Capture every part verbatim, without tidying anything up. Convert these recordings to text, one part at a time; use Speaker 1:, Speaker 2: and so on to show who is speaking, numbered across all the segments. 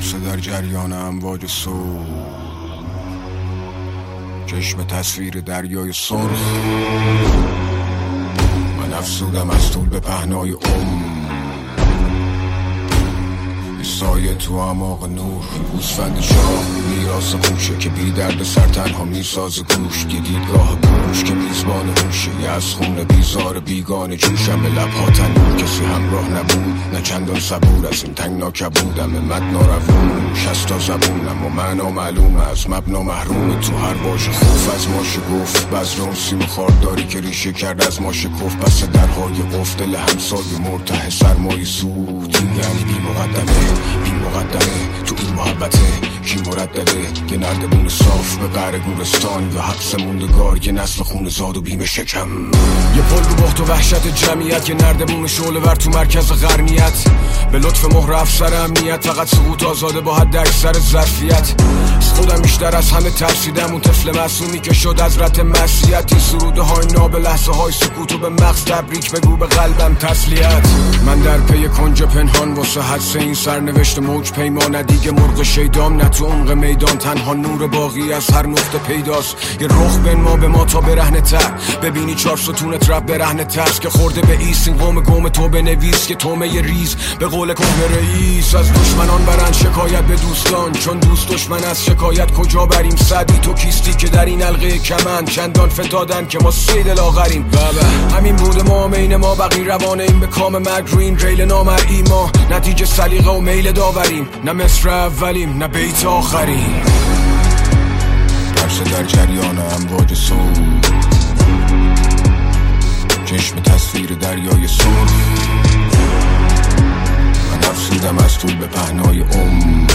Speaker 1: ترس در جریان امواج صبح، چشم تصویر دریای سرخ. من افسودم از طول به پهنای عمر، سایه تو اعماق نور. گوسفند شاه میراث خوشه که بی درد سر تنها میساز گوش. دیدگاه گوش که میزبان هوشه، یه از خون بیزار بیگانه جوشم. به لبها تنور کسی همراه نبود، نه چندان صبور از این تنگنا کبودم. مد ناروون شستا زبونم و معنا معلومه از مبنا محروم. تو هر باش خوف از ما شگفت، بزرون سیم خارداری که ریشه کرد از ما شکفت. پس درهای قفل دل همسای مرته سرمایی سود. یعنی بی مقدمه بی مقدمه تو این محبته کی مردده. یه نردبون صاف به قعر گورستان، یا حبس موندگار یه نسل خون زاد و بیم شکم. یه پل رو بخت و وحشت جمعیت، یه نردبون شعله ور تو مرکز غرنیت. به لطف مهر افسر امنیت، فقط سقوط آزاده با حد اکثر ظرفیت. از خودم بیشتر از همه ترسیدم، اون طفل معصومی که شد از رت معصیت. این سروده های ناب لحظه های سکوت و به مغز تبریک بگو به قلبم تسلیت. من در پی کنج پنهان واسه حدس این سرنوشت موج پیمان. دیگه مرغ شیدام نه تو عمق میدان، تنها نور باقی از هر نقطه پیداست. یه رخ بین ما به ما تا برهنه تر، ببینی چار ستون ترپ برهنه ترس که خورده به ایست. این قوم گم تو بنویس که تومه ریز به قول کهنه رئیس. از دشمنان برند شکایت به دوستان، چون دوست دشمن از شکایت کجا بریم. سعدی تو کیستی که در این حلقه کمند چندان فتادن که ما سید لاغریم. بابا همین بود ما مین ما بقی روانه این به کام مرگ رو این ریل نامرئی. ما نتیجه سلیقه و میل داوریم، نه مصر اولیم نه بیت آخریم. ترس در جریان امواج صبح، چشم تصویر دریای سرخ. من افسودم از طول به پهنای عمر،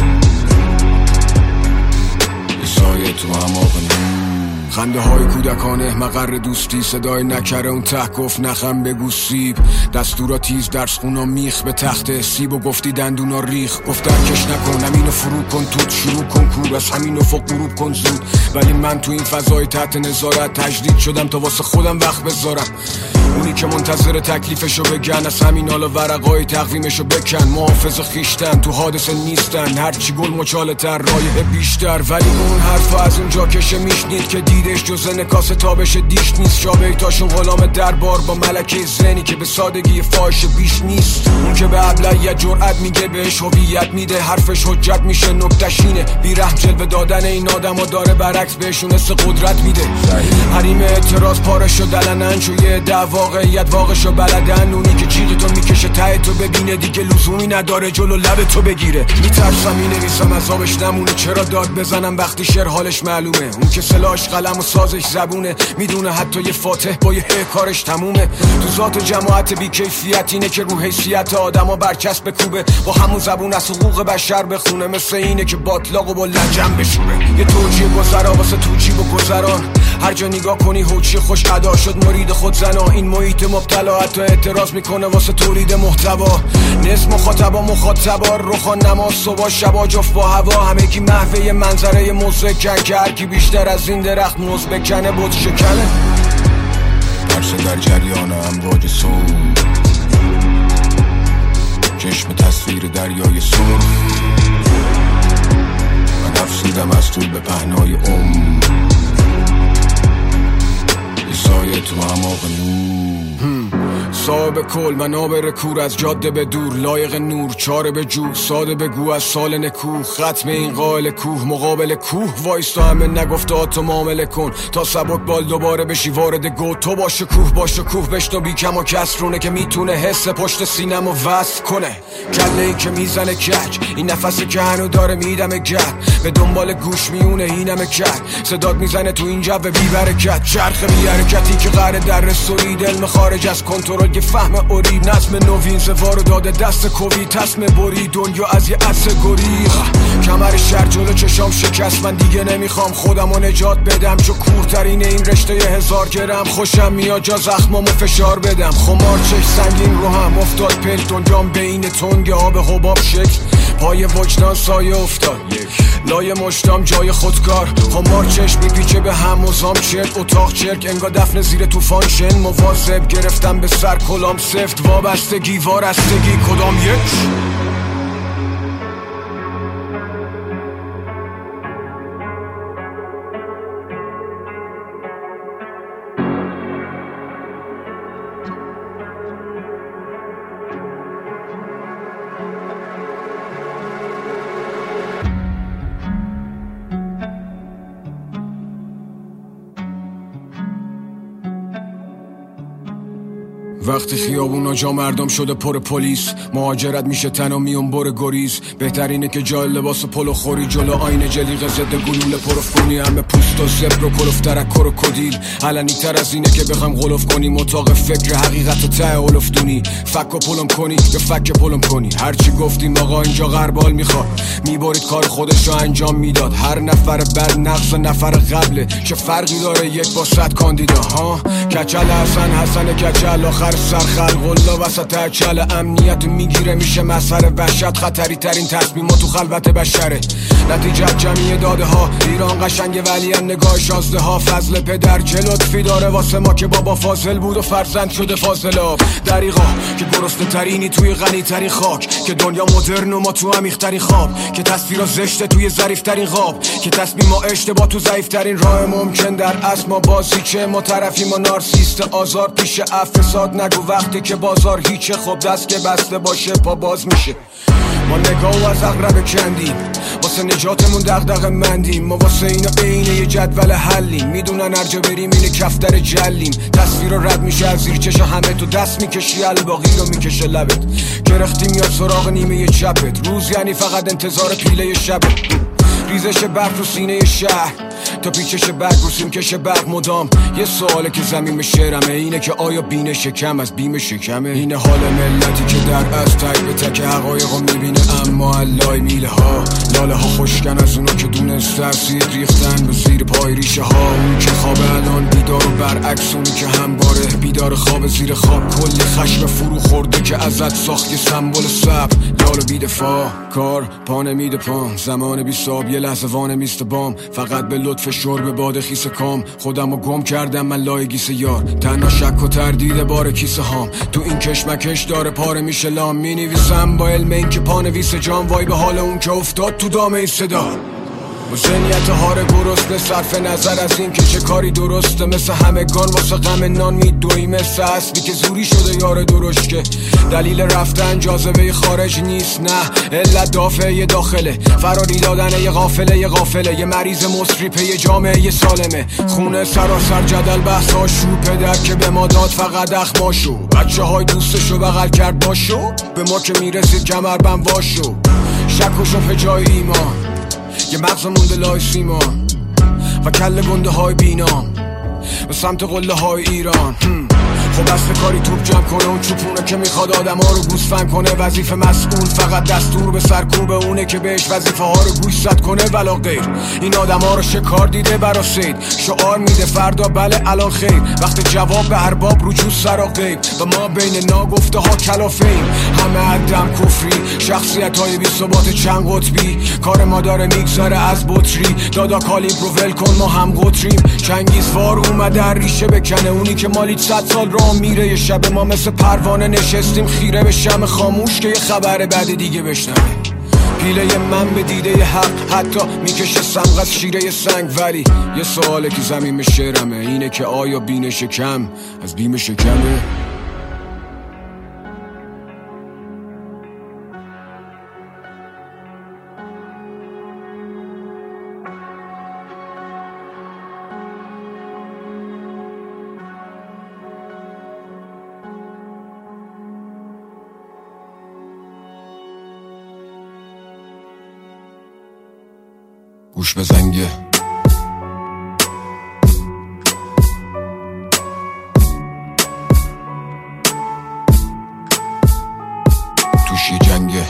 Speaker 1: یه سایه تو اعماق نور. خنده های کودکانه مقر دوستی، صدای نکره اون ته گفت نخم بگو سیب. دستورا تیز درس خونا میخ به تخت سیب و گفتی دندونا ریخ. گفت درکش نکن همینو فرو کن توت شروع کن کور، از همینو فوق غروب کن زود. ولی من تو این فضای تحت نظارت تجدید شدم تا واسه خودم وقت بذارم. اونی که منتظر تکلیفشو بگن، از همین حالا ورقای تقویمشو بکن. محافظ خیشتن تو حادثه نیستن، هرچی گل مچاله تر رایه بیشتر. ولی اون حرفا از اونجا کشه میشنید که دیدش جز نکاس تابش دیش نیست. شابیتاشون غلام دربار با ملکه زنی که به سادگی فاحش بیش نیست. اون که به ابلهیت جرأت میگه بهش هویت میده، حرفش حجت میشه نکته‌ش اینه. بی رحم جلوه دادن این آدمو داره برعکس بهشون حس قدرت میده. حریم اعتراض پارشو دلنن چو یه دعوا واقعیت واقعشو بلدن. اونی که جیغ تو میکشه ته تو ببینه دیگه لزومی نداره جلو لب تو بگیره. میترسم مینویسم عذابش نمونه، چرا داد بزنم وقتی شعر حالش معلومه. اون که سلاحش قلم و سازش زبونه، میدونه حتی یه فاتح با یه هی کارش تمومه. تو ذات جماعت بی کیفیت اینه که رو حیثیت آدمو برچسب بکوبه. با همون زبون از حقوق بشر بخونه، مثل اینه که باطلاقو با لجن بشوره. یه توجیه گذرا واسه توجیه و گذران، هر جا نگاه کنی هوچی خوش ادا شد مرید خود زنا. این محیط مبتلا حتی اعتراض میکنه واسه تولید محتوا. نصف مخاطبا مخاطبا روخان نماز صبح شبا جفت با هوا. همه کی محوه منظره مزکن که هر کی بیشتر از این درخت موز بکنه بود شکنه. ترس در جریان امواج صبح، چشم تصویر دریای سرخ. من افسودم از طول به پهنای عمر، یه سایه تو اعماق نور. صاحب کل منابر کور از جاده به دور، لایق نور چاره به جو ساده بگو از سال نکوه. ختم این قائل کوه مقابل کوه وایستا، همه نگفته تو معامله کن تا سبک بال دوباره بشی وارد گو. تو باشه کوه باشه کوه بشنو بی کم و کسرونه که میتونه حس پشت سینم و وصل کنه. کله ای که میزنه کج، این نفسی که هنو داره میدمه گرد. به دنبال گوش میونه اینمه کرد، صدات میزنه تو این جو بی برکت. چرخ بی حرکتی که قراره در رسولی، علم خارج از کنترل یه فهم اوری. نظم نوین زوارو داده دست کوی، تصم بری دنیا از یه عصر گریخ. کمر شهر جلو چشام شکست، من دیگه نمیخوام خودمو نجات بدم. چو کورترین این رشته یه هزار گرم، خوشم میاد جا زخمامو فشار بدم. خمار چش سنگین رو هم افتاد پل، دنیام بین تنگ آب حباب شکل. پای وجدان سایه افتاد، لای مشتام جای خودکار. خمار چشم میپیچه به هم مزام چرک، اتاق چرک انگا دفن زیر توفان شن. مواظب گرفتم به سر کلام سفت، وابستگی وارستگی کدام یک. وقتی خیابونا جا مردم شده پر پلیس، مهاجرت میشه تنها میون بر گریز. بهترینه که جای لباس پلو خوری جلو آینه جلیقه ضد گلوله پروف کنی. همه پوست و زبر و کلوف ترک و کدیل. علنی تر از اینه که بخوام غلوف کنیم اتاق فکر حقیقت و ته اولفتونی. فک و پلم کنی یا فک پلم کنی، هرچی گفتیم آقا اینجا غربال میخواد. میبارید کار خودش رو انجام میداد. هر نفر بعد نقص نفر قبله، چه فرقی داره یک با صد کاندیدا ها. کچل حسن حسن کچل آخر سر خلق الله وسط اچل. امنیت میگیره میشه مسخره وحشت. خطری ترین تصمیم تو خلوت بشره. نتیجه جمعی داده ها. ایران قشنگ ولی هم نگاه شازده ها. فضل پدر چه لطفی داره واسه ما که بابا فاضل بود و فرزند شده فاضلاب. دریغا که گرسنه ترینی توی غنی ترین خاک، که دنیا مدرن و ما تو عمیق ترین خواب، که تصویرها زشته توی ظریف ترین خواب، که تصمیم ما اشتباه تو ضعیف ترین راه ممکن. در اصل ما بازی چه ما طرفیم و نارسیست آزار پیش افساد. نگو وقتی که بازار هیچه، خب دست که بسته باشه پا باز میشه. ما نگاه و از اقرب کندیم، واسه نجاتمون دغدغه مندیم. ما واسه اینا عینه یه جدول حلیم. میدونن هرجا بریم اینه کفتر جلیم. تصویر رد میشه از زیر چشم همه، تو دست میکشی الباقی رو میکشه لبت. گرفتیم یا سراغ نیمه چپت. روز یعنی فقط انتظار پیله شبت. ریزش برق رو سینه شهر تا پیچش برق رو سیمکش برق مدام. یه سواله که زمین شعرمه، اینه که آیا بین شکم از بیم شکمه؟ اینه حال ملتی که در از تک به تک حقایق رو میبینه، اما علای میله ها لاله ها خوشکن از اونو که دونست ترسید ریختن به زیر پای ریشه ها. اون که خواب الان بیدار و برعکس اونی که همواره بیدار خواب زیر خواب. کلی خشم فرو خورده که ازت ساخت یه سمبل صبر. لال و بیدفاع کار پا نمیده پام، زمان بی صاب یه لحظه وانه میست بام. فقط به لطف شرب باد خیس کام، خودم رو گم کردم من لای گیس یار. تنها شک و تردید بار کیسه هام، تو این کشمکش داره پاره میشه لام. می نویسم با علم این که پا نویس جام، وای به حال اون که افتاد تو دامه صدا. با ذهنیت هار گرسنه صرف نظر از این که چه کاری درسته، مثل همگان واسه غم نان میدوی. مثل اصلی که زوری شده یار درشت، که دلیل رفتن جاذبه خارج نیست، نه علت دافعه داخله. فراری دادن یه غافله یه غافله، یه مریض مصریپه یه جامعه یه سالمه. خونه سراسر جدل بحثا شو، پدر که به ما داد فقط اخماشو. بچه های دوستشو بغل کرد باشو، به ما که میرسید کمربند واشو. شک و شبه جای ایمان، یه مغز مونده لای سیمان و کل گنده های بینام به سمت قله های ایران. خب اصل کاری توپ جمع کنه، اون چوپونه که میخواد آدم ها رو گوسفند کنه. وظیفه مسئول فقط دستور به سرکوب اونه که بهش وظیفه ها رو گوشزد کنه ولا غیر. این آدم ها رو شکار دیده برا سید، شعار میده فردا بله الان خیر. وقت جواب به ارباب رجوع سر و غیب، و ما بین ناگفته ها کلافیم. همه عدم کفری، شخصیت های بی ثبات چند قطبی. کار ما داره میگذاره از بطری، دادا کالیبر رو ول کن ما هم قطریم. چنگیزوار اومده ریشه بکنه، اونی که مالی صد سال راه میره. یه شب ما مثل پروانه نشستیم خیره به شم خاموش، که یه خبر بعد دیگه بشنوه. پیله من به دیده حق حتی میکشه سمغ از شیره سنگ. ولی یه سواله که زمین شعرمه، اینه که آیا بین شکم از بیم شکمه؟ گوش به زنگه توشی جنگه،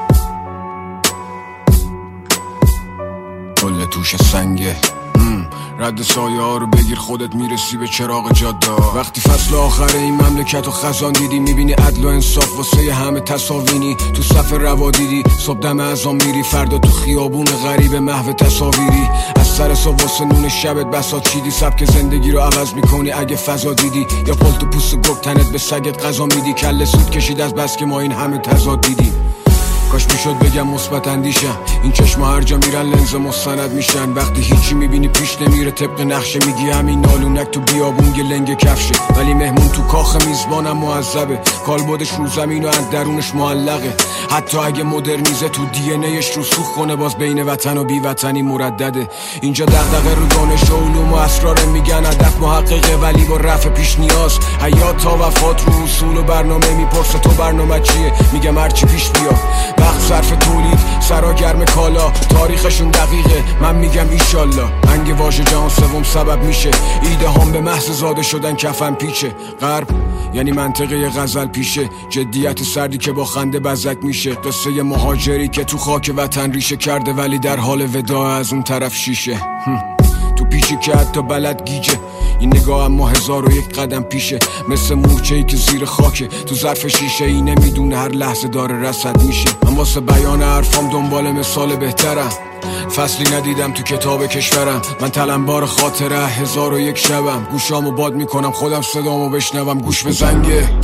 Speaker 1: کل توش سنگه. رد سایه ها رو بگیر خودت میرسی به چراغ جاده. وقتی فصل آخر این مملکت و خزان دیدی، میبینی عدل و انصاف واسه همه تصاوینی. تو صف روا دیدی صبح دم ازام میری، فردا تو خیابون غریب محو تصاویری. از سر صبح واسه نون شبت بساط چیدی، سبک زندگی رو عوض میکنی اگه فضا دیدی. یا پلت و پوست گرگ تنت به سگت غذا میدی. کله سود کشید از بس که ما این همه تضاد دیدیم. کاش میشد بگم مثبت اندیشم. این چشما هر جا میرن لنز مستند میشن. وقتی هیچی میبینی پیش نمیره طبق نقشه، میگی همین نالونک تو بیابون گلنگ کفشه، ولی مهمون تو کاخ میزبانم معذبه. کالبدش رو زمین و اندرونش معلقه. حتی اگه مدرنیزه تو دی ان ایش رسوخ کنه، باز بین وطن و بی وطنی مردده. اینجا دغدغه رو دانش و علوم و اسرار، میگن هدف محققه ولی با رفع پیش نیاز. حیات تا وفات رو اصول و برنامه، میپرسه تو برنامه چیه، میگم هرچی پیش بیا. وقت صرف تولید، سرا گرم کالا، تاریخشون دقیقه، من میگم ایشالله. انگ واژه جهان سوم سبب میشه ایده هم به محض زاده شدن کفن پیچه. غرب یعنی منطقه غزل پیشه، جدیت سردی که با خنده بزک میشه. قصه مهاجری که تو خاک وطن ریشه کرده ولی در حال وداع از اون طرف شیشه. تو پیشی که حتی بلد گیجه، این نگاه اما هزار و یک قدم پیشه. مثل مورچه‌ای که زیر خاکه تو ظرف شیشه ای، نمیدونه هر لحظه داره رصد میشه. من واسه بیان حرفام دنبال مثال بهترم، فصلی ندیدم تو کتاب کشورم. من تلمبار خاطره هزار و یک شبم، گوشامو باد میکنم خودم صدامو بشنوم. گوش به زنگه